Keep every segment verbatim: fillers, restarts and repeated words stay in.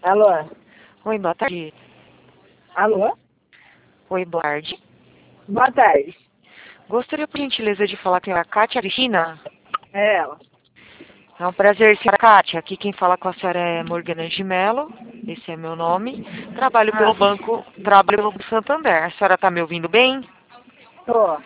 Alô? Oi, boa tarde. Alô? Oi, boa tarde. Boa tarde. Gostaria, por gentileza, de falar com a Kátia Cristina. É ela. É um prazer, senhora Kátia. Aqui quem fala com a senhora é Morgana de Mello. Esse é meu nome. Trabalho Ah, pelo Banco, trabalho pelo Banco Santander. A senhora está me ouvindo bem? tô.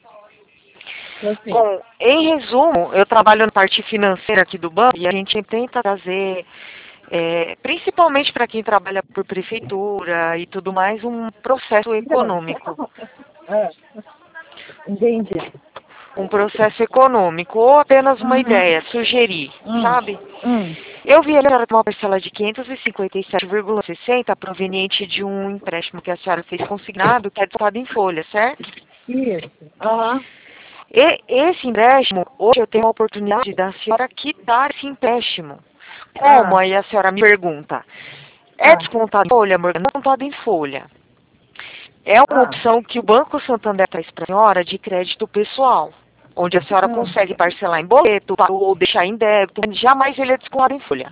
Tô sim. Bom, em resumo, eu trabalho na parte financeira aqui do banco e a gente tenta trazer, é, principalmente para quem trabalha por prefeitura e tudo mais, um processo econômico. Ah, entendi. Um processo econômico ou apenas uma Uhum. ideia, sugerir, Hum. sabe? Hum. Eu vi a senhora ter uma parcela de quinhentos e cinquenta e sete vírgula sessenta proveniente de um empréstimo que a senhora fez consignado, que é descontado em folha, certo? Isso. Aham. E esse empréstimo, hoje eu tenho a oportunidade da senhora quitar esse empréstimo. Como? Ah. Aí a senhora me pergunta. É Ah. descontado em folha, amor? Não é descontado em folha. É uma Ah. opção que o Banco Santander traz para a senhora de crédito pessoal, onde a senhora Ah. consegue parcelar em boleto ou deixar em débito, jamais ele é descontado em folha.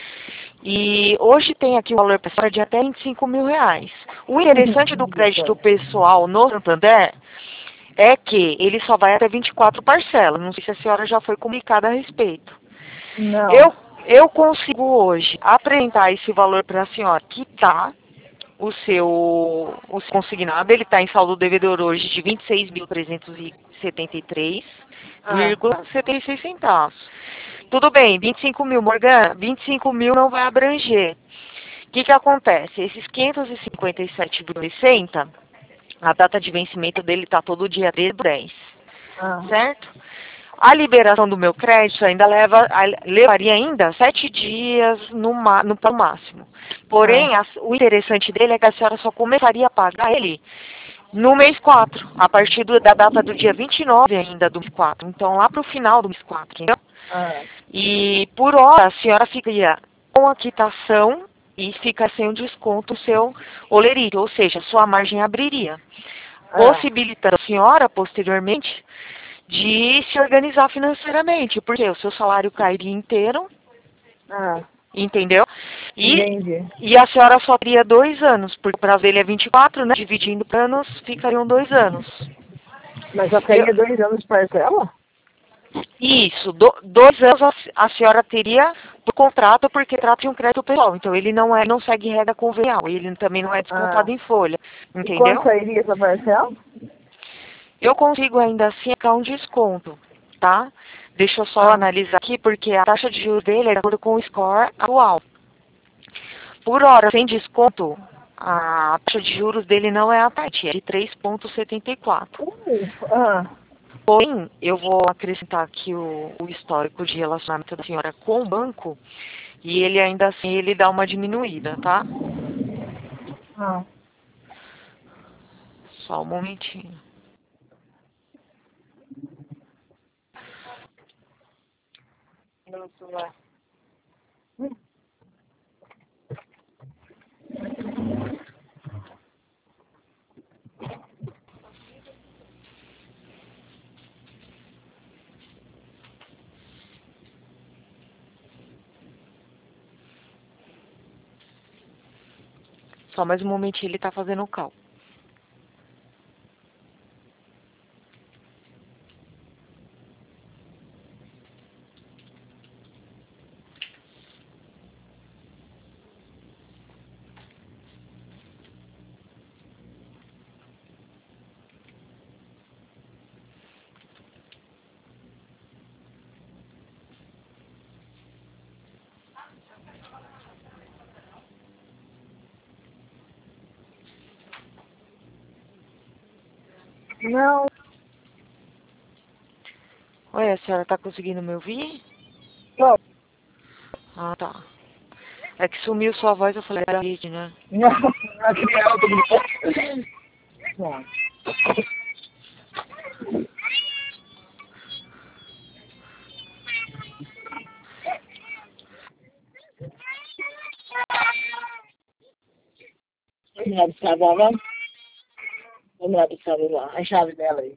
E hoje tem aqui o valor para a senhora de até vinte e cinco mil reais. O interessante do crédito pessoal no Santander é que ele só vai até vinte e quatro parcelas. Não sei se a senhora já foi comunicada a respeito. Não. Eu, eu consigo hoje apresentar esse valor para a senhora quitar o seu, o seu consignado. Ele está em saldo devedor hoje de vinte e seis mil trezentos e setenta e três Ah. vírgula setenta e seis centavos. Tudo bem, vinte e cinco mil, Morgana, vinte e cinco mil não vai abranger. O que, que acontece? Esses quinhentos e cinquenta e sete vírgula sessenta, a data de vencimento dele está todo dia treze do dez, Ah. certo? A liberação do meu crédito ainda leva, levaria ainda sete dias no, no, no máximo. Ah. Porém, a, o interessante dele é que a senhora só começaria a pagar ele no mês quatro, a partir do, da data do dia vinte e nove ainda do mês quatro. Então, lá para o final do mês quatro, entendeu? Ah. E, por hora, a senhora ficaria com a quitação e fica sem o desconto o seu olerite, ou seja, sua margem abriria, Ah. possibilitando a senhora, posteriormente, de se organizar financeiramente, porque o seu salário cairia inteiro, Ah. entendeu? E, Entendi. e a senhora só teria dois anos, porque o prazo dele é vinte e quatro, né? Dividindo por anos, ficariam dois anos. Mas só Eu, teria dois anos de parcela? isso, do, dois anos a, a senhora teria por contrato, porque trata de um crédito pessoal. Então ele não é, não segue regra convenial, ele também não é descontado Ah. em folha, E quanto entendeu? sairia essa parcela? Eu consigo ainda assim aplicar um desconto, tá? Deixa eu só Ah. analisar aqui, porque a taxa de juros dele é de acordo com o score atual. Por hora, sem desconto, a taxa de juros dele não é a taxa, é de três vírgula setenta e quatro. Uh. Ah. Porém, eu vou acrescentar aqui o, o histórico de relacionamento da senhora com o banco, e ele ainda assim, ele dá uma diminuída, tá? Ah. Só um momentinho. Meu celular. Só mais um momentinho, ele tá fazendo o cálculo. Não. Oi, a senhora tá conseguindo me ouvir? Tô. Ah, tá. É que sumiu sua voz, eu falei, era a rede, né? Não. A criança do... Não. Vamos lá buscar a avó, vamos? Vamos lá buscar a vovó. A chave dela aí.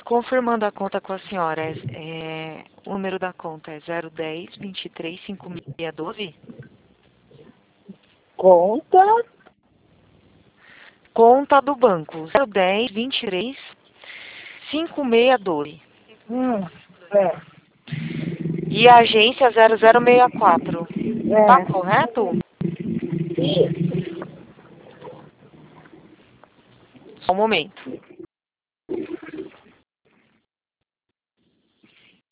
Confirmando a conta com a senhora, é, é, o número da conta é zero dez, vinte e três, cinquenta e seis, doze? Conta. Conta do banco, zero dez, vinte e três, cinquenta e seis, doze. Hum, é. E a agência zero zero seis quatro. É. Tá correto? Isso. Só um momento.